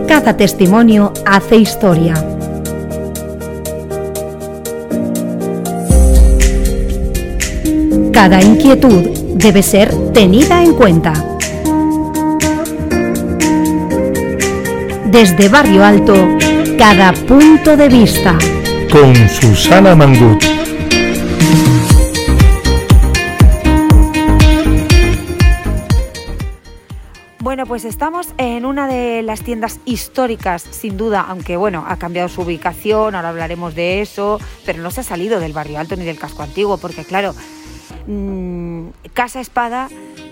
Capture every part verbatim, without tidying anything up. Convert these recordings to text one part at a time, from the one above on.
Cada testimonio hace historia. Cada inquietud debe ser tenida en cuenta. Desde Barrio Alto, cada punto de vista. Con Susana Mangut. Bueno, pues estamos en una de las tiendas históricas, sin duda, aunque bueno, ha cambiado su ubicación, ahora hablaremos de eso, pero no se ha salido del Barrio Alto ni del casco antiguo, porque claro, mmm, Casa Espada,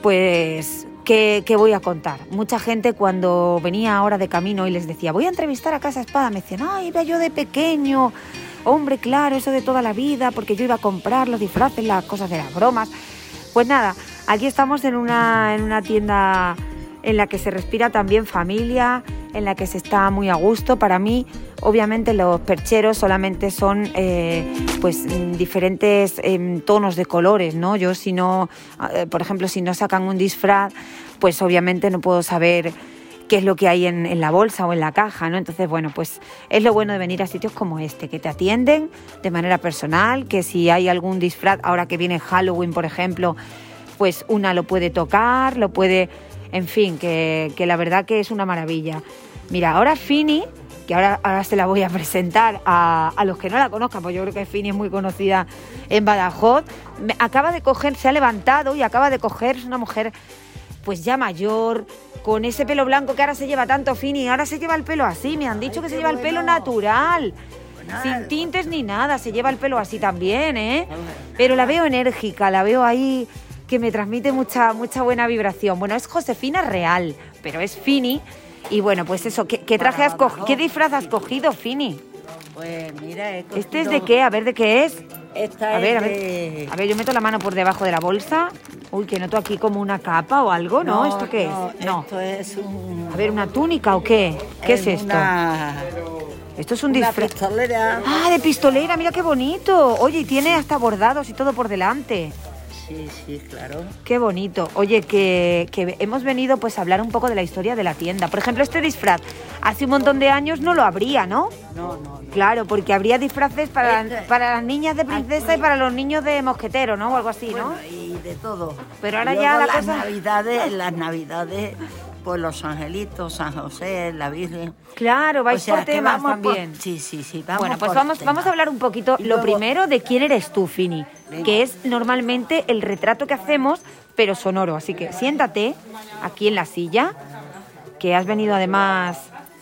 pues, ¿qué, ¿qué voy a contar? Mucha gente cuando venía ahora de camino y les decía, voy a entrevistar a Casa Espada, me decían, ay, iba yo de pequeño, hombre, claro, eso de toda la vida, porque yo iba a comprar los disfraces, las cosas de las bromas. Pues nada, aquí estamos en una, en una tienda en la que se respira también familia, en la que se está muy a gusto. Para mí, obviamente, los percheros solamente son eh, pues diferentes eh, tonos de colores, ¿no? Yo si no, eh, por ejemplo, si no sacan un disfraz, pues obviamente no puedo saber qué es lo que hay en, en la bolsa o en la caja, ¿no? Entonces, bueno, pues es lo bueno de venir a sitios como este, que te atienden de manera personal, que si hay algún disfraz, ahora que viene Halloween, por ejemplo, pues una lo puede tocar, lo puede... En fin, que, que la verdad que es una maravilla. Mira, ahora Fini, que ahora, ahora se la voy a presentar a, a los que no la conozcan, pues yo creo que Fini es muy conocida en Badajoz, me, acaba de coger, se ha levantado y acaba de coger, es una mujer pues ya mayor, con ese pelo blanco que ahora se lleva tanto, Fini, ahora se lleva el pelo así, me han dicho que se lleva el pelo natural, sin tintes ni nada, se lleva el pelo así también, ¿eh? Pero la veo enérgica, la veo ahí... que me transmite mucha mucha buena vibración. Bueno, es Josefina Real, pero es Fini. Y bueno, pues eso, ¿qué, qué traje has cogido? ¿Qué disfraz has cogido, Fini? Pues mira, he cogido... ¿Este es de qué? A ver, ¿de qué es? Esta a ver, es a ver, de... a ver, yo meto la mano por debajo de la bolsa. Uy, que noto aquí como una capa o algo, ¿no? No, ¿Esto qué no, es? No. Esto es un... A ver, ¿una túnica o qué? ¿Qué es, es esto? Una... Esto es un una disfraz. pistolera. Ah, de pistolera, mira qué bonito. Oye, y tiene hasta bordados y todo por delante. Sí, sí, claro. Qué bonito. Oye, que, que hemos venido pues a hablar un poco de la historia de la tienda. Por ejemplo, este disfraz, hace un montón de años no lo habría, ¿no? No, no, no. Claro, porque habría disfraces para, Este, para las niñas de princesa aquí, y para los niños de mosquetero, ¿no? O algo así, ¿no? Bueno, y de todo. Pero ahora Luego ya la las cosa... navidades, las navidades, pues los angelitos, San José, la Virgen. Claro, vais O sea, por que temas vamos por- también. Sí, sí, sí, vamos Bueno, pues por vamos, temas. vamos a hablar un poquito, Y lo luego- primero, de quién eres tú, Fini, Venga. que es normalmente el retrato que hacemos, pero sonoro. Así que siéntate aquí en la silla, que has venido además,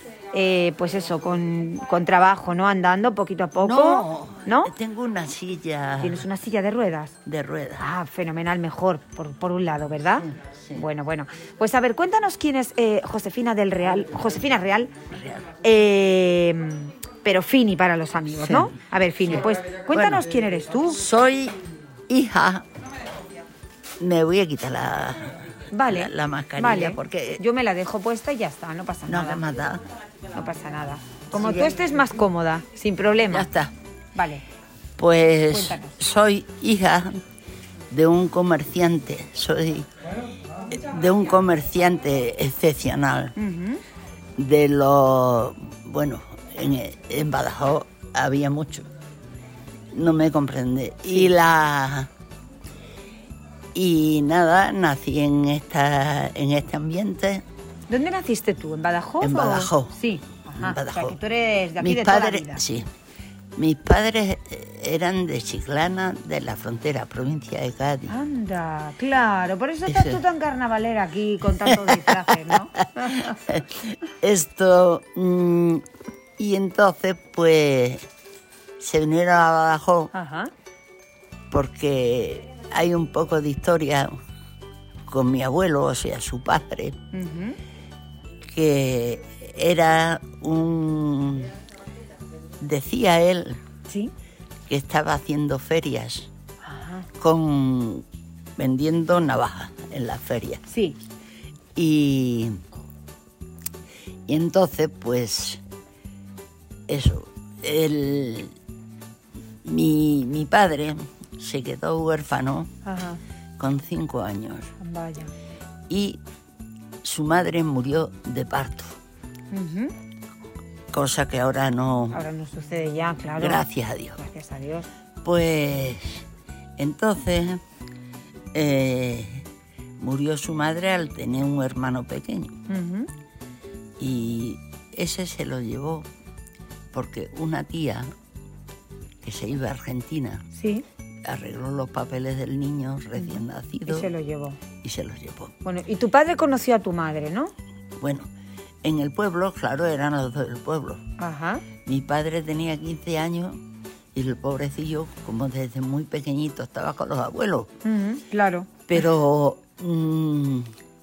eh, pues eso, con, con trabajo, ¿no? Andando poquito a poco. No, ¿No? tengo una silla ¿Tienes una silla de ruedas? de ruedas. Ah, fenomenal, mejor, por, por un lado, ¿verdad? Sí, sí. Bueno, bueno. Pues a ver, cuéntanos quién es eh, Josefina del Real, Josefina Real, Real. eh, pero Fini para los amigos, Sí. ¿no? A ver, Fini, pues cuéntanos Bueno, quién eres tú. Soy hija... Me voy a quitar la, Vale. la, la mascarilla Vale. porque... Yo me la dejo puesta y ya está, no pasa No nada. me mata. No pasa nada. Como Sí, tú ya. estés más cómoda, sin problema. Ya está. Vale. Pues Cuéntanos. soy hija de un comerciante, soy de un comerciante excepcional. Ujú. De los... Bueno, en, en Badajoz había mucho. No me comprende. Y la... Y nada, nací en esta en este ambiente. ¿Dónde naciste tú? ¿En Badajoz? En o- Badajoz. Sí. Ajá. En Badajoz. O sea, que tú eres de aquí Mis de toda la padres, vida. sí. Mis padres eran de Chiclana, de la frontera, provincia de Cádiz. Anda, claro. Por eso estás Eso. tú tan carnavalera aquí con tantos disfraces, ¿no? Esto, mm, y entonces, pues, se vinieron a Badajoz Ajá. porque hay un poco de historia con mi abuelo, o sea, su padre, Ujú. que era un... Decía él Sí. que estaba haciendo ferias Ajá. con vendiendo navajas en las ferias. Sí. Y, y entonces, pues, eso, el, mi, mi padre se quedó huérfano Ajá. con cinco años Vaya. y su madre murió de parto. Uh-huh. Cosa que ahora no... Ahora no sucede ya, claro. Gracias a Dios. Gracias a Dios. Pues entonces eh, murió su madre al tener un hermano pequeño. Uh-huh. Y ese se lo llevó porque una tía que se iba a Argentina Sí. arregló los papeles del niño recién nacido Y se lo llevó. y se los llevó. Bueno, y tu padre conoció a tu madre, ¿no? Bueno, en el pueblo, claro, eran los dos del pueblo. Ajá. Mi padre tenía quince años y el pobrecillo, como desde muy pequeñito, estaba con los abuelos. Uh-huh. Claro. Pero mmm,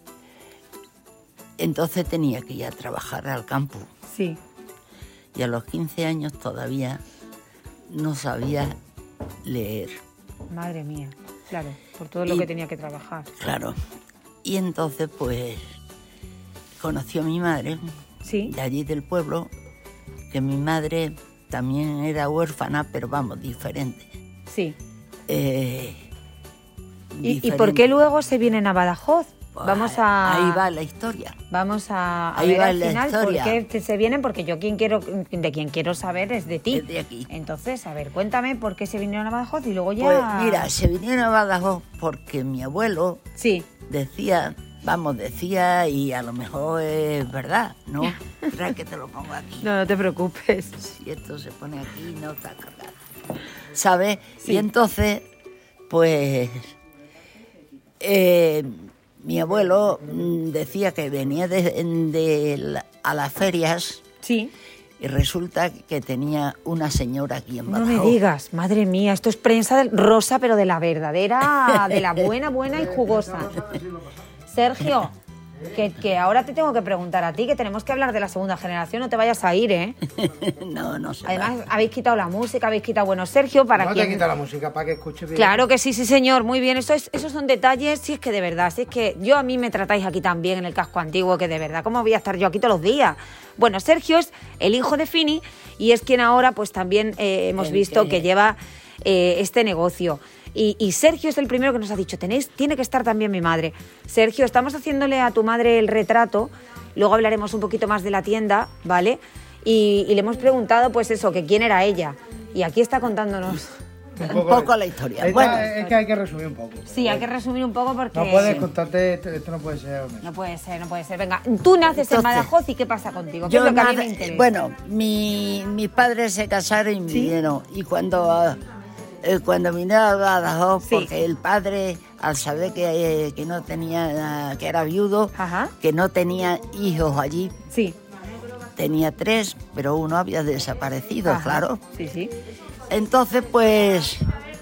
entonces tenía que ir a trabajar al campo. Sí. Y a los quince años todavía no sabía leer. Madre mía. Claro, por todo lo Y- que tenía que trabajar. Claro. Y entonces, pues, conoció a mi madre, Sí. de allí del pueblo, que mi madre también era huérfana, pero vamos, diferente. Sí. Eh, ¿Y, y diferente. por qué luego se vienen a Badajoz? Pues Vamos a... Ahí va la historia. Vamos a, a Ahí ver va al la final historia. por qué te- se vienen, porque yo quien quiero, de quien quiero saber es de ti. Es de aquí. Entonces, a ver, cuéntame por qué se vinieron a Badajoz y luego ya... Pues mira, se vinieron a Badajoz porque mi abuelo Sí, decía, vamos, decía, y a lo mejor es verdad, ¿no? Espera que te lo pongo aquí. no, no te preocupes. Si esto se pone aquí, no está cargado. ¿Sabes? Sí. Y entonces, pues, eh, mi abuelo mm, decía que venía de, de la- a las ferias Sí. y resulta que tenía una señora aquí en No Badajoz. me digas, madre mía, esto es prensa del- rosa, pero de la verdadera, de la buena, buena y jugosa. Sergio, que, que ahora te tengo que preguntar a ti, que tenemos que hablar de la segunda generación, no te vayas a ir, ¿eh? No, no sé. Además, habéis quitado la música, habéis quitado... Bueno, Sergio, para no quien... te quita la música para que escuche bien. Claro que sí, sí, señor, muy bien. Eso es, esos son detalles, si es que de verdad, si es que yo a mí me tratáis aquí también en el casco antiguo, que de verdad, ¿cómo voy a estar yo aquí todos los días? Bueno, Sergio es el hijo de Fini y es quien ahora pues también eh, hemos El visto que- que lleva eh, este negocio. Y, y Sergio es el primero que nos ha dicho, tenéis, tiene que estar también mi madre. Sergio, estamos haciéndole a tu madre el retrato, luego hablaremos un poquito más de la tienda, ¿vale? Y, y le hemos preguntado pues eso, que quién era ella. Y aquí está contándonos... Un poco la historia. Esta- Bueno. es que hay que resumir un poco. Sí, hay que resumir un poco porque... No puedes contarte, esto, esto no puede ser honesto. No puede ser, no puede ser. Venga, tú naces en Entonces, Badajoz y ¿qué pasa contigo? ¿Qué Yo es lo que a mí nada- me interesa? bueno, mi, mis padres se casaron y me ¿Sí? vinieron. Y cuando, eh, cuando vinieron a Badajoz, Sí. porque el padre, al saber que, eh, que no tenía, que era viudo, Ajá. que no tenía hijos allí, Sí. tenía tres, pero uno había desaparecido, Ajá. claro. Sí, sí. Entonces, pues,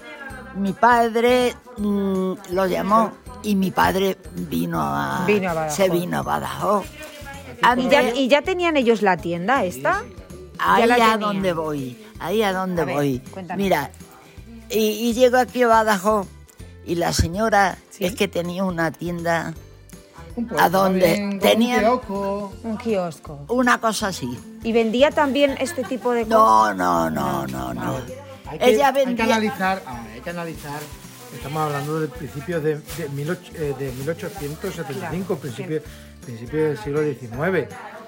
mi padre mm, lo llamó y mi padre vino a, Vino a Badajoz. se vino a Badajoz. ¿Y ya, Antes- y ya tenían ellos la tienda esta? Ahí Ya la a tenían. donde voy, ahí a donde A ver, voy. cuéntame. Mira, y, y llego aquí a Badajoz y la señora Sí. es que tenía una tienda, Un puesto ¿a dónde? bien, con Tenían- un kiosco. Un kiosco. una cosa así. ¿Y vendía también este tipo de cosas? No, no, no, no, no. Hay que, Ella hay que vendía... analizar, ah, hay que analizar, estamos hablando de principios de, de, mil och- eh, de mil ochocientos setenta y cinco, Claro, principio, principio del siglo diecinueve.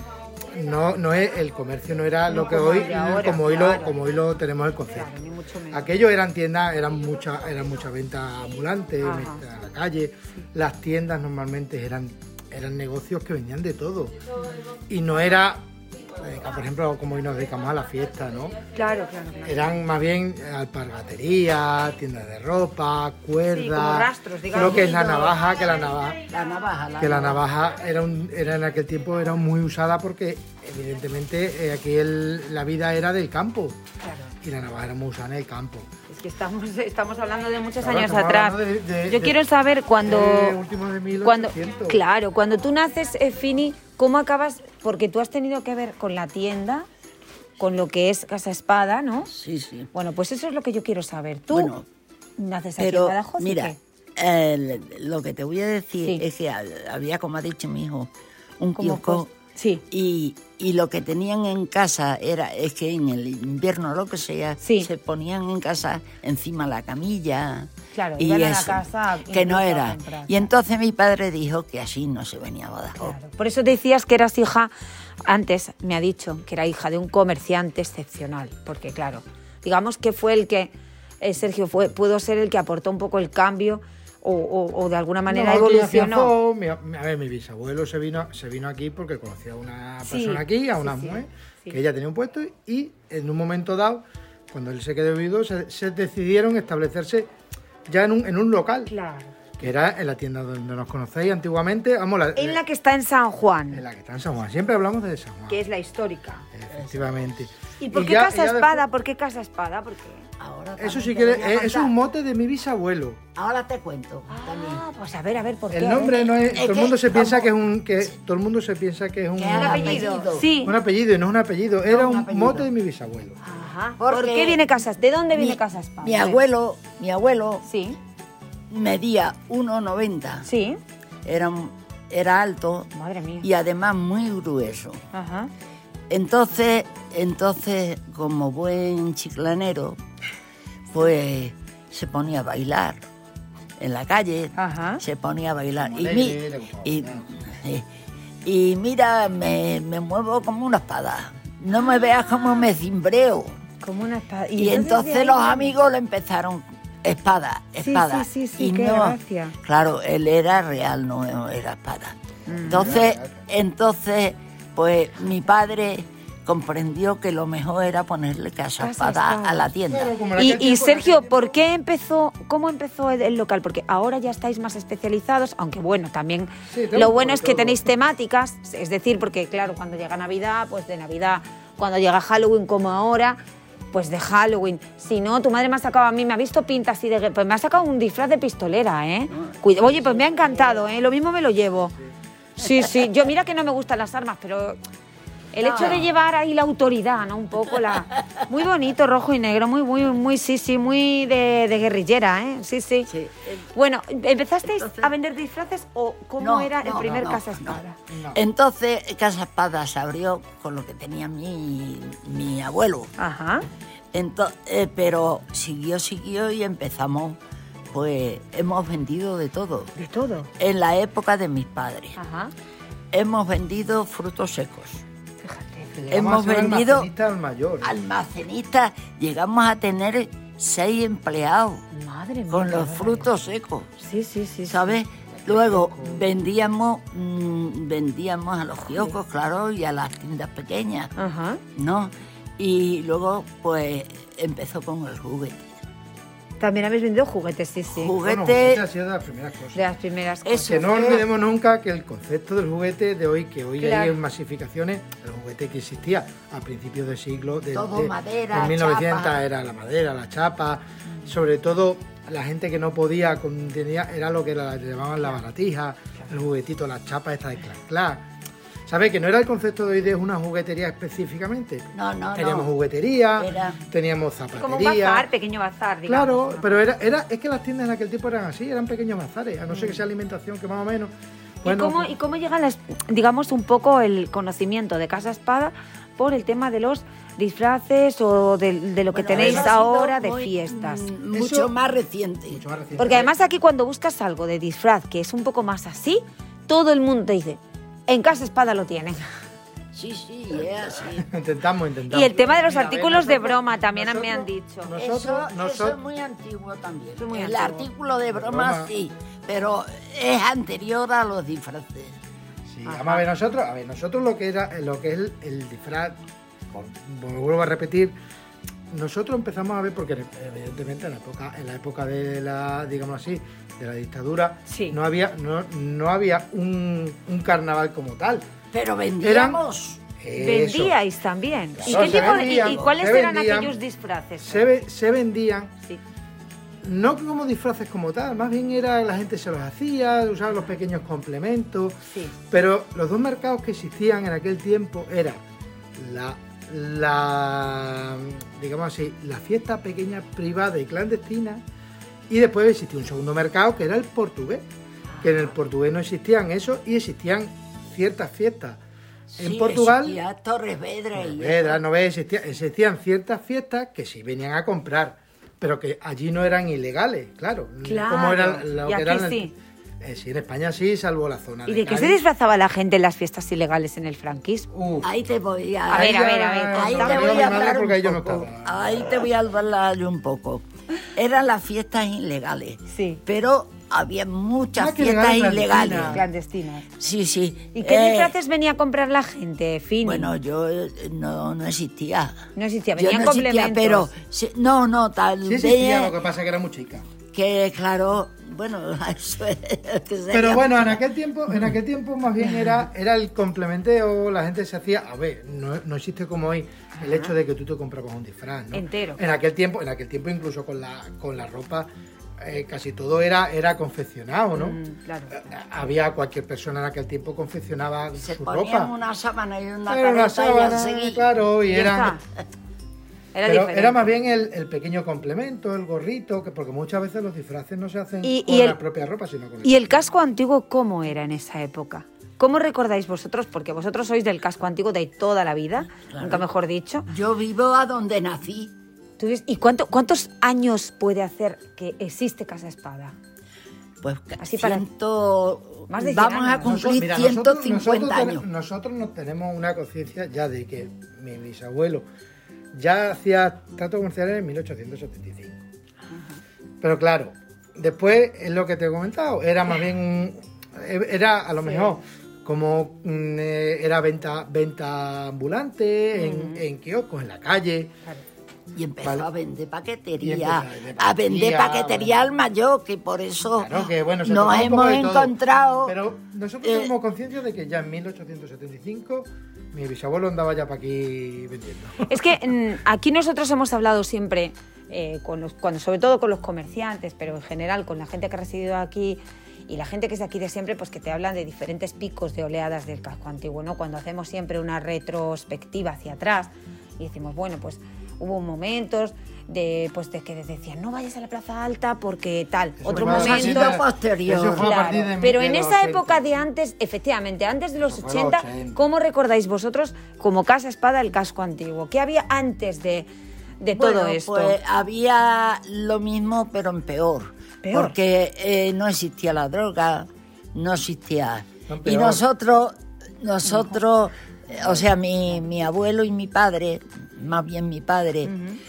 No, no es, el comercio no era No lo que como hoy, el de ahora, como hoy claro. lo, como hoy lo tenemos el concepto. Claro, ni mucho menos. Aquello eran tiendas, eran mucha, eran mucha venta ambulante, Ajá. venta a la calle. Las tiendas normalmente eran, eran negocios que vendían de todo. Y no era, eh, por ejemplo, como hoy nos dedicamos a la fiesta, ¿no? Claro, claro, claro. Eran más bien alpargatería, tiendas de ropa, cuerdas. Sí, como rastros, digamos. Creo que es la navaja, que la navaja, La navaja, la que la navaja. navaja era, un, era en aquel tiempo era muy usada porque evidentemente eh, aquí el- la vida era del campo Claro. y la navaja era muy usada en el campo. Es que estamos, estamos hablando de muchos Claro, años estamos atrás. hablando de- de- Yo de- quiero saber cuando... de últimos de mil cuando ochocientos. Claro, cuando tú naces, eh, Fini, ¿cómo acabas? Porque tú has tenido que ver con la tienda, con lo que es Casa Espada, ¿no? Sí, sí. Bueno, pues eso es lo que yo quiero saber. ¿Tú Bueno, naces aquí en Pero, Badajoz o mira, qué? el- lo que te voy a decir Sí. es que hab- había, como ha dicho mi hijo, un Como kiosco. cos- sí. Y, y lo que tenían en casa era, es que en el invierno, lo que sea, Sí. se ponían en casa encima la camilla, Claro, y iban a la eso, casa que no incluso a era. comprar. Y entonces mi padre dijo que así no se venía a Badajoz. Claro. Por eso decías que eras hija, antes me ha dicho que era hija de un comerciante excepcional, porque claro, digamos que fue el que, eh, Sergio, fue, pudo ser el que aportó un poco el cambio o, o, o de alguna manera No, aquí evolucionó. afianzó, mi, mi- a ver, mi bisabuelo se vino, se vino aquí porque conocía a una Sí, persona aquí, a sí, una sí, mujer, sí. que ella tenía un puesto y en un momento dado, cuando él se quedó viudo, se, se decidieron establecerse ya en un, en un local, Claro. que era en la tienda donde nos conocéis antiguamente, vamos, la, En la que está en San Juan, en la que está en San Juan. Siempre hablamos de San Juan. que es la histórica. Efectivamente. ¿Y por qué ya- Casa y ya Espada? después- ¿Por qué Casa Espada? ¿Por qué? Ahora Eso también sí te que voy a es, es contar. un mote de mi bisabuelo. Ahora te cuento también. Ah, pues a ver, a ver, ¿por qué? El nombre no es, Es todo el que mundo se piensa como- que es un que todo el mundo se piensa que es un, Que es ¿Un un apellido? apellido. Sí. un apellido y no es un apellido, era un un apellido. mote de mi bisabuelo. Ajá. Porque ¿Por qué viene Casa? ¿De dónde viene Mi- Casa Espada? Mi A ver. abuelo, mi abuelo Sí, medía uno noventa. sí. Era, un- era alto Madre mía. y además muy grueso. Ajá. Entonces, entonces, como buen chiclanero, pues se ponía a bailar en la calle, Ajá. se ponía a bailar. Como Y, alegre, mi- le gustaba y, bailar. eh, y mira, me, me muevo como una espada. No me veas como me cimbreo. Como una espada. Y, de entonces ahí los viene? amigos le empezaron, espada, Sí, espada. sí, sí, sí, y qué no, gracia. claro, él era real, no era espada. Mm. Entonces, entonces, pues mi padre comprendió que lo mejor era ponerle casa Casa espada Espada. a la tienda. Claro, como en Y, aquel y tiempo- Sergio, ¿por qué empezó, cómo empezó el, el local? Porque ahora ya estáis más especializados, aunque bueno, también Sí, tenemos lo un bueno poco es de que todo. tenéis temáticas, es decir, porque claro, cuando llega Navidad, pues de Navidad, cuando llega Halloween como ahora, pues de Halloween. Si no, tu madre me ha sacado a mí, me ha visto pinta así de... Pues me ha sacado un disfraz de pistolera, ¿eh? Cuida- Oye, pues me ha encantado, ¿eh? Lo mismo me lo llevo. Sí, sí, yo mira que no me gustan las armas, pero... El hecho de llevar ahí la autoridad, ¿no? Un poco la... Muy bonito, rojo y negro, muy, muy, muy, sí, sí, muy de, de guerrillera, ¿eh? Sí, sí. Sí, eh, Bueno, ¿empezasteis Entonces- a vender disfraces o cómo No, era el no, primer no, no, Casa Espada? No. Entonces, Casa Espada se abrió con lo que tenía mi, mi abuelo. Ajá. Ento- eh, pero siguió, siguió y empezamos, pues hemos vendido de todo. De todo. En la época de mis padres, Ajá. hemos vendido frutos secos. Fíjate. Llegamos hemos a ser vendido- almacenista al mayor. Almacenistas, llegamos a tener seis empleados Madre mía. con qué los barbaridad. frutos secos, Sí, sí, sí. sí. ¿sabes? Luego vendíamos, mm, vendíamos a los kioscos, claro, y a las tiendas pequeñas, Ajá. ¿no? Y luego, pues, empezó con el juguete. También habéis vendido juguetes, sí, sí. Juguete. Bueno, juguete ha sido de las primeras cosas. De las primeras cosas. Eso. Que no olvidemos nunca que el concepto del juguete de hoy, que hoy Claro. hay en masificaciones, el juguete que existía a principios del siglo, de, Todo de- madera, en mil novecientos chapa. era la madera, la chapa, sobre todo la gente que no podía, con- tenía, era lo que era, le llamaban la baratija, el juguetito, las chapas estas de clac clac. ¿Sabes? Que no era el concepto de hoy de una juguetería específicamente. No, no, Teníamos no. juguetería, Era- teníamos Como un zapatería. bazar, pequeño bazar, digamos. Claro, ¿no? pero era, era, es que las tiendas en aquel tiempo eran así, eran pequeños bazares, a no ser que sea alimentación, que más o menos. Bueno, ¿Y cómo, ¿Y cómo llega, las, digamos, un poco el conocimiento de Casa Espada por el tema de los disfraces o de, de lo que Bueno, tenéis eso ha sido ahora de muy, fiestas? mm, Mucho Eso- más reciente. mucho más reciente. Porque además aquí cuando buscas algo de disfraz que es un poco más así, todo el mundo te dice, en Casa Espada lo tienen. Sí, sí, es así. Intentamos, intentamos. Y el tema de los Mira, a ver, artículos de nosotros- broma también nosotros- me han dicho. Nosotros, eso, eso nosotros, es muy antiguo también. Eso es muy el antiguo. artículo de broma, Broma. sí, pero es anterior a los disfraces. sí, Ajá. vamos a ver nosotros, a ver, nosotros lo que era, lo que es el, el disfraz, como vuelvo a repetir, nosotros empezamos a ver, porque evidentemente en la época, en la época de la, digamos así, de la dictadura, Sí. no había, no, no había un, un carnaval como tal. Pero vendíamos. Eso. Vendíais también. ¿Y, Claro, qué se tipo de- y- vendían, y cuáles se eran vendían. aquellos disfraces? Se, ve- se vendían, Sí. no como disfraces como tal, más bien era la gente se los hacía, usaba los pequeños complementos. Sí. Pero los dos mercados que existían en aquel tiempo era la, la digamos así, la fiesta pequeña, privada y clandestina, y después existía un segundo mercado que era el portugués, que en el portugués no existían eso y existían ciertas fiestas. En Sí, Portugal, existía Torres Vedras y Vedra, no ves, existían, existían ciertas fiestas que sí venían a comprar, pero que allí no eran ilegales, claro. Claro, como era lo y que aquí eran, sí. Eh, sí, en España sí, salvo la zona ¿Y de de qué se Cádiz. disfrazaba la gente en las fiestas ilegales en el franquismo? Uf, Ahí te voy a... A ver, ahí a ver, ya- a ver, Ahí no, te no, voy mi a madre, hablar porque ahí yo un no poco. estaba. Ahí te voy a hablar yo un poco. Eran las fiestas ilegales. Sí. Pero había muchas Ah, que fiestas ilegales, ilegales. Clandestinas. Sí, sí. ¿Y qué Eh, disfraces venía a comprar la gente, Fini? Bueno, yo eh, no, no existía. No existía, Yo venían no existía, complementos. pero... sí, no, no, tal sí vez... existía, lo que pasa es que era muy chica. Que claro, bueno, eso es... que sería- Pero bueno, en aquel tiempo, en aquel tiempo más bien era, era el complementeo, la gente se hacía, a ver, no, no existe como hoy el hecho de que tú te comprabas un disfraz, ¿no? Entero. En aquel tiempo, en aquel tiempo incluso con la, con la ropa, eh, casi todo era, era confeccionado, ¿no? Mm, claro. Eh, Había cualquier persona en aquel tiempo confeccionaba Se su ponían ropa. una sábana y una Era una careta y sábana, a seguir. claro, y Ya eran... está. Era Pero diferente. era más bien el, el pequeño complemento, el gorrito, que porque muchas veces los disfraces no se hacen Y- con y el- la propia ropa, sino con ¿Y el casco antiguo cómo era en esa época? ¿Cómo recordáis vosotros? Porque vosotros sois del casco antiguo de toda la vida, Claro. nunca mejor dicho. Yo vivo a donde nací. ¿Tú ves? ¿Y cuánto, cuántos años puede hacer que existe Casa Espada? Pues Así para- ciento... Más de cien vamos a años. cumplir Mira, ciento nosotros- cincuenta nosotros años. ten- Nosotros no tenemos una conciencia ya de que mi bisabuelo ya hacía trato comercial en mil ochocientos setenta y cinco. Pero claro, después es lo que te he comentado, era más bien un- era a lo mejor como mm, eh, era venta venta ambulante en, en kioscos en la calle. Y empezó Vale. a vender Y empezó paquetería, a vender a vender paquetería, paquetería bueno. al mayor, que por eso Claro que bueno, se nos tocaba un poco hemos de todo. encontrado. Pero nosotros eh, tenemos conciencia de que ya en mil ochocientos setenta y cinco mi bisabuelo andaba ya para aquí vendiendo. Es que mm, aquí nosotros hemos hablado siempre, eh, con los, cuando, sobre todo con los comerciantes, pero en general con la gente que ha residido aquí y la gente que es de aquí de siempre, pues que te hablan de diferentes picos de oleadas del casco antiguo, ¿no? Cuando hacemos siempre una retrospectiva hacia atrás y decimos, bueno, pues hubo momentos de, pues de que decían, no vayas a la Plaza Alta porque tal, Eso otro fue a momento... partir de- posterior. eso fue a Claro, partir de- pero de en los esa ochenta. época de antes, efectivamente, antes de los Eso fue los ochenta, ochenta. ¿cómo recordáis vosotros como Casa Espada el casco antiguo? ¿Qué había antes de, de todo Bueno, esto? Pues había lo mismo, pero en peor. ¿Peor? Porque eh, no existía la droga, no existía. No, Y peor. nosotros, nosotros, eh, o sea, mi, mi abuelo y mi padre, más bien mi padre,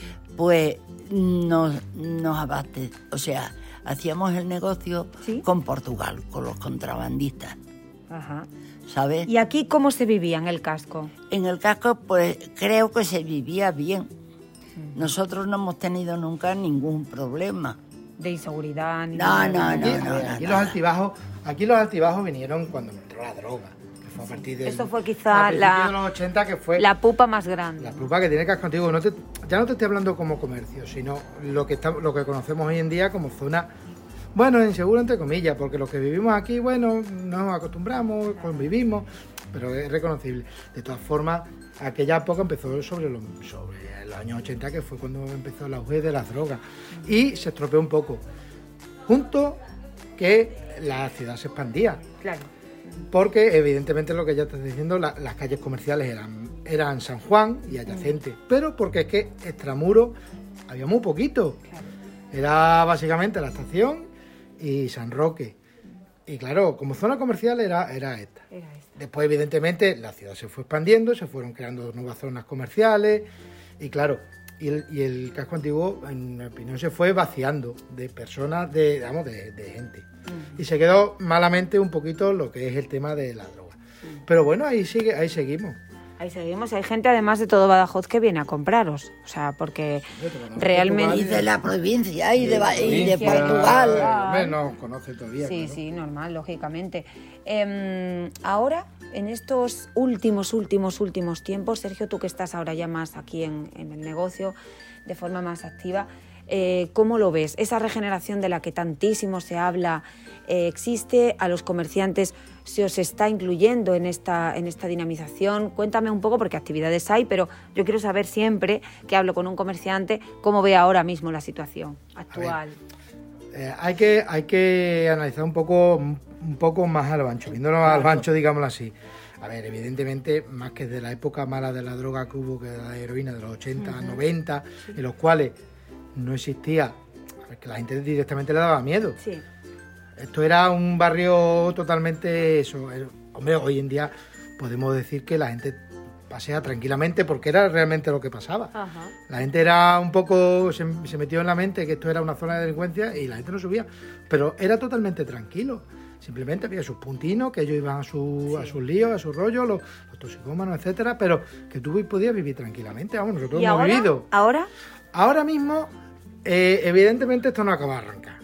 pues nos, nos abaste, o sea, hacíamos el negocio ¿Sí? con Portugal, con los contrabandistas, Ajá. ¿sabes? ¿Y aquí cómo se vivía en el casco? En el casco, pues creo que se vivía bien. Nosotros no hemos tenido nunca ningún problema. De inseguridad. Ni No, nada. no, Aquí, no, no, aquí no, los no. altibajos, aquí los altibajos vinieron cuando entró la droga, que fue a partir de Eso fue quizá a la- principios de los ochenta, que fue La pupa más grande. la plupa que tiene casco antiguo. No te- ya no te estoy hablando como comercio, sino lo que está, lo que conocemos hoy en día como zona, bueno, insegura entre comillas, porque los que vivimos aquí, bueno, nos acostumbramos, convivimos, pero es reconocible. De todas formas, aquella época empezó sobre los, sobre los años ochenta, que fue cuando empezó el auge de las drogas, y se estropeó un poco. Junto que la ciudad se expandía. Claro. Porque evidentemente lo que ya estás diciendo, la- las calles comerciales eran, eran San Juan y adyacentes, pero porque es que extramuro había muy poquito. Claro. Era básicamente la estación y San Roque. Y claro, como zona comercial era, era esta. Era esto. Después, evidentemente, la ciudad se fue expandiendo, se fueron creando nuevas zonas comerciales y claro, y el, y el casco antiguo, en mi opinión, se fue vaciando de personas, de, digamos, de, de gente. Y se quedó malamente un poquito lo que es el tema de la droga. Pero bueno, ahí sigue, ahí seguimos. Ahí seguimos. Hay gente, además de todo Badajoz, que viene a compraros. O sea, porque realmente... Y de la provincia y de, Ba- y de provincia, Portugal. Ah. Hombre, nos conoce todavía. Sí, claro. sí, normal, lógicamente. Em, ahora, en estos últimos, últimos, últimos tiempos, Sergio, tú que estás ahora ya más aquí en, en el negocio, de forma más activa, eh, ¿cómo lo ves? Esa regeneración de la que tantísimo se habla, eh, ¿existe? ¿A los comerciantes se os está incluyendo en esta, en esta dinamización? Cuéntame un poco, porque actividades hay, pero yo quiero saber siempre que hablo con un comerciante cómo ve ahora mismo la situación actual. Eh, hay, que, hay que analizar un poco, un poco más a lo ancho, viéndolo a lo ancho, digámoslo así. A ver, evidentemente, más que de la época mala de la droga que hubo, que de la heroína de los ochenta, noventa, en los cuales no existía, que la gente directamente le daba miedo. Sí. Esto era un barrio totalmente eso. Hombre, hoy en día podemos decir que la gente pasea tranquilamente porque era realmente lo que pasaba. Ajá. La gente era un poco, se, se metió en la mente que esto era una zona de delincuencia y la gente no subía, pero era totalmente tranquilo. Simplemente había sus puntinos, que ellos iban a, su, Sí. a sus líos, a sus rollos, los, los toxicómanos, etcétera, pero que tú podías vivir tranquilamente. Vamos, nosotros ¿Y hemos ahora? vivido. ¿Ahora? Ahora mismo, eh, evidentemente esto no acaba de arrancar.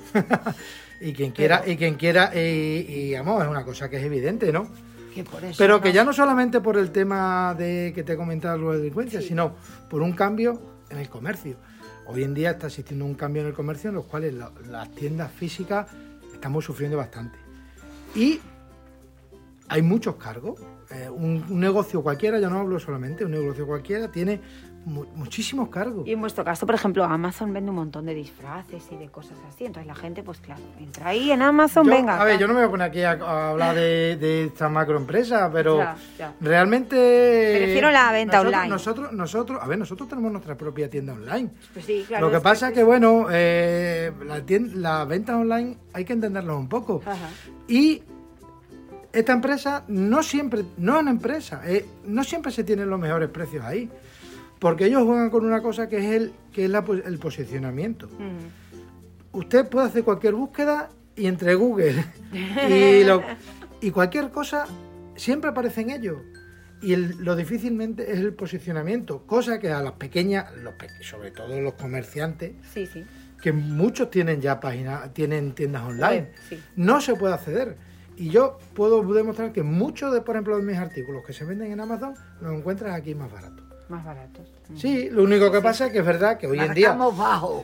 y quien quiera, y quien quiera, y, y vamos, es una cosa que es evidente, ¿no? Que por eso Pero que no- ya no solamente por el tema de que te he comentado lo de delincuencia, Sí. sino por un cambio en el comercio. Hoy en día está existiendo un cambio en el comercio en los cuales la- las tiendas físicas estamos sufriendo bastante. Y hay muchos cargos. Eh, un, un negocio cualquiera, ya no hablo solamente, un negocio cualquiera tiene mu- muchísimos cargos. Y en vuestro caso, por ejemplo, Amazon vende un montón de disfraces y de cosas así. Entonces la gente, pues claro, entra ahí en Amazon, Yo- venga. a ver, tal. yo no me voy a poner aquí a, a hablar de, de esta macroempresa, pero Ya, ya. realmente... Me refiero a la venta nosotros, online. Nosotros, nosotros, a ver, nosotros tenemos nuestra propia tienda online. Pues sí, claro. Lo que es pasa es que, bueno, eh, la tien- las ventas online hay que entenderlas un poco. Ajá. Y esta empresa no siempre, no es una empresa, eh, no siempre se tienen los mejores precios ahí. Porque ellos juegan con una cosa que es el, que es la, pos- el posicionamiento. Mm. Usted puede hacer cualquier búsqueda y entre Google y, lo- y cualquier cosa siempre aparecen ellos. Y el- lo difícilmente es el posicionamiento, cosa que a las pequeñas, los pe- sobre todo los comerciantes, Sí, sí. que muchos tienen ya páginas, tienen tiendas online, Web, sí. no se puede acceder. Y yo puedo demostrar que muchos de, por ejemplo, de mis artículos que se venden en Amazon los encuentras aquí más baratos. Más baratos. Mm. Sí, lo único que pasa es que es verdad que hoy en día Marcamos bajo.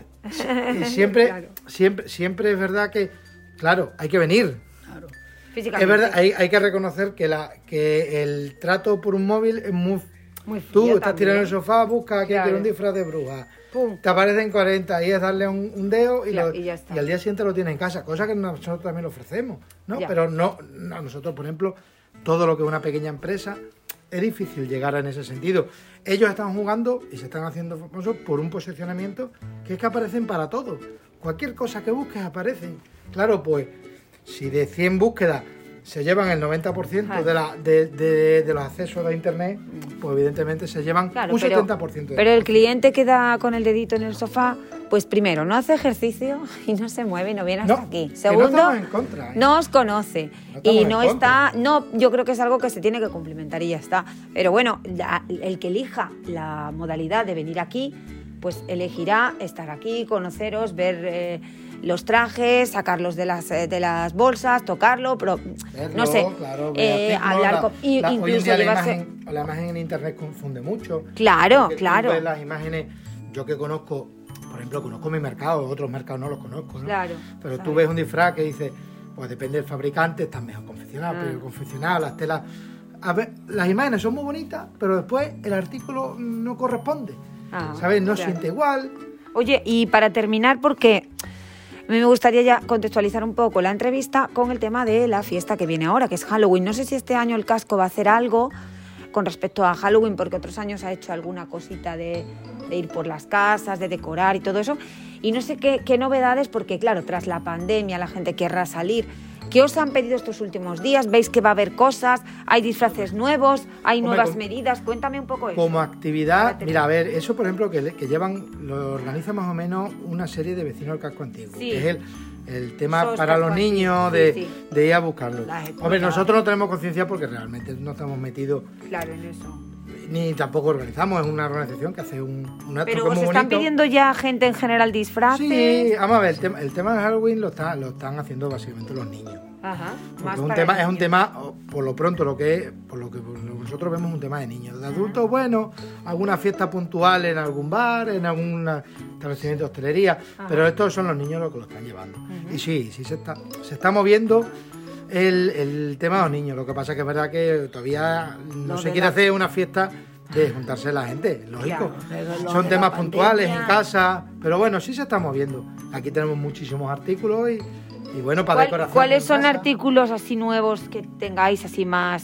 y siempre, Claro. siempre, siempre es verdad que, claro, hay que venir. Claro. Físicamente. Es verdad, hay, hay que reconocer que la que el trato por un móvil es muy... Muy Tú frío estás también. tirando en el sofá, buscas que Claro. quiero un disfraz de bruja. Pum. Te aparecen cuarenta y es darle un, un dedo y, Claro, lo- y ya está. y al día siguiente lo tienes en casa, cosa que nosotros también lo ofrecemos, ¿no? Ya. Pero no, no, nosotros, por ejemplo, todo lo que es una pequeña empresa, es difícil llegar en ese sentido. Ellos están jugando y se están haciendo famosos por un posicionamiento que es que aparecen para todo. Cualquier cosa que busques aparecen. Claro, pues, si de cien búsquedas se llevan el noventa por ciento Ajá. de, la, de, de- de los accesos a Internet, pues evidentemente se llevan Claro, un pero, setenta por ciento. de pero el cliente queda con el dedito en el sofá, pues primero, no hace ejercicio y no se mueve y no viene hasta No, aquí. que no Segundo, estamos en contra, ¿eh? no os conoce No estamos y en no contra. está, no, yo creo que es algo que se tiene que cumplimentar y ya está. Pero bueno, la- el que elija la modalidad de venir aquí, pues elegirá estar aquí, conoceros, ver eh, los trajes, sacarlos de las, eh, de las bolsas, tocarlo, pero Verlo, no sé, claro, ver eh, artículos, hablar la- con... y- la- hoy en incluso día la llevarse... imagen, la imagen en internet confunde mucho. Claro, Porque tú claro. ves las imágenes, yo que conozco, por ejemplo, conozco mi mercado, otros mercados no los conozco, ¿no? Claro, Pero tú claro. ves un disfraz que dice, pues depende del fabricante, está mejor confeccionado, Ah. peor confeccionado, las telas. A ver, las imágenes son muy bonitas, pero después el artículo no corresponde. Ah, ¿Sabes? No claro. siente igual. Oye, y para terminar, porque a mí me gustaría ya contextualizar un poco la entrevista con el tema de la fiesta que viene ahora, que es Halloween. No sé si este año el casco va a hacer algo con respecto a Halloween, porque otros años ha hecho alguna cosita de, de ir por las casas, de decorar y todo eso. Y no sé qué, qué novedades, porque claro, tras la pandemia la gente querrá salir. ¿Qué os han pedido estos últimos días? ¿Veis que va a haber cosas? ¿Hay disfraces nuevos? ¿Hay Hombre, nuevas con- medidas? Cuéntame un poco eso. Como Para actividad, terminar. mira, a ver, eso por ejemplo que, le- que llevan, lo organiza más o menos una serie de vecinos del casco antiguo, Sí. que es el, el tema Sos para casco los niños antiguo, de, sí, sí. de ir a buscarlo. Las Hombre, escuelas. nosotros no tenemos conciencia porque realmente no estamos metidos, Claro, en eso. ni tampoco organizamos, es una organización que hace un, un acto Pero que es os muy están bonito. pidiendo ya gente en general disfraces. Sí, vamos a ver, el tema, el tema de Halloween lo, está, lo están haciendo básicamente los niños. Ajá. Porque Más es un para tema, el es un niño. tema, o, por lo pronto, lo que es, por lo que por lo que nosotros vemos, un tema de niños. De adultos, bueno, alguna fiesta puntual en algún bar, en algún establecimiento de hostelería, pero estos son los niños los que lo están llevando. Y sí, sí se está, se está moviendo el, el tema de los niños. Lo que pasa es que es verdad que todavía no Lo se de quiere la- hacer una fiesta de juntarse la gente, lógico. Claro, pero lo Son de temas la puntuales en pandemia- casa, pero bueno, sí se está moviendo. Aquí tenemos muchísimos artículos y, y bueno, para ¿Cuál- decoración. ¿Cuáles en son casa. artículos así nuevos que tengáis así más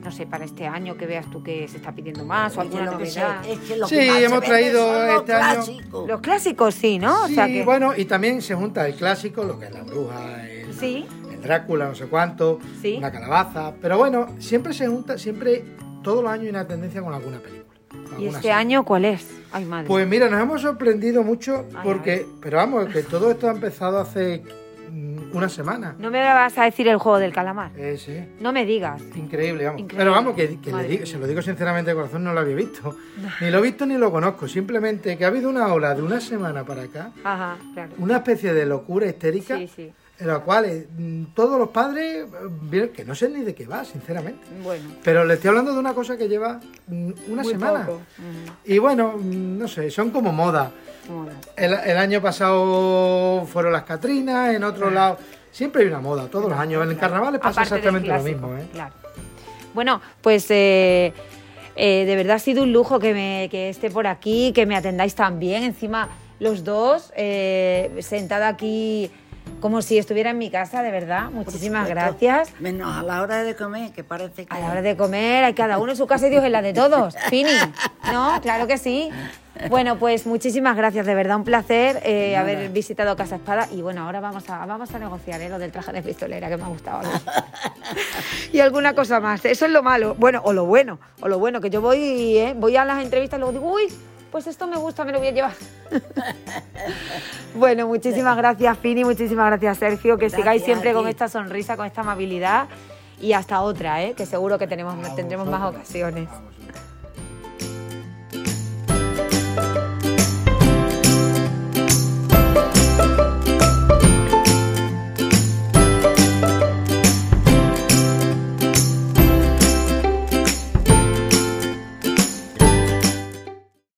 no sé, para este año que veas tú que se está pidiendo más o Es que alguna lo que se- novedad. es que lo Sí, que más se hemos vende traído son los este año- clásicos. Los clásicos sí, ¿no? O Sí, sea que bueno, y también se junta el clásico, lo que es la bruja, el, sí, el Drácula, no sé cuánto, Sí. una calabaza. Pero bueno, siempre se junta, siempre, todos los años hay una tendencia con alguna película. con ¿y alguna este serie. año cuál es? Ay, madre. Pues mira, nos hemos sorprendido mucho Ay, porque, ay. pero vamos, que todo esto ha empezado hace mm, una semana. No me vas a decir el juego del calamar. Eh, sí. No me digas. Increíble, vamos. Increíble. Pero vamos, que, que le Madre digo, mía. se lo digo sinceramente de corazón, no lo había visto. Ni lo he visto ni lo conozco. Simplemente que ha habido una ola de una semana para acá, Ajá, claro. una especie de locura histérica, Sí, sí. en la cual eh, mm, todos los padres, eh, vieron que no sé ni de qué va, sinceramente. Bueno. Pero le estoy hablando de una cosa que lleva mm, una Muy semana. poco. Ujú. Y bueno, mm, no sé, son como moda. Bueno. El, el año pasado fueron las Catrinas, en otro lado. Siempre hay una moda, todos los años. En el carnaval pasa Aparte del exactamente lo clásico, mismo, ¿eh? Claro. Bueno, pues eh, eh, de verdad ha sido un lujo que, me, que esté por aquí, que me atendáis tan bien. Encima, los dos, eh, sentada aquí como si estuviera en mi casa, de verdad. Muchísimas Por supuesto. gracias. Menos a la hora de comer, que parece que... A la hora de comer, hay cada uno en su casa y Dios en la de todos. Fini, ¿no? Claro que sí. Bueno, pues muchísimas gracias, de verdad, un placer eh, haber visitado Casa Espada. Y bueno, ahora vamos a, vamos a negociar ¿eh? Lo del traje de pistolera, que me ha gustado. ¿no? Y alguna cosa más. Eso es lo malo. Bueno, o lo bueno, o lo bueno, que yo voy, ¿eh? voy a las entrevistas y luego digo, uy, pues esto me gusta, me lo voy a llevar. Bueno, muchísimas gracias, Fini, muchísimas gracias, Sergio, que Gracias sigáis siempre a ti. con esta sonrisa, con esta amabilidad. Y hasta otra, ¿eh? Que seguro que tenemos, tendremos más vamos. ocasiones. Vamos.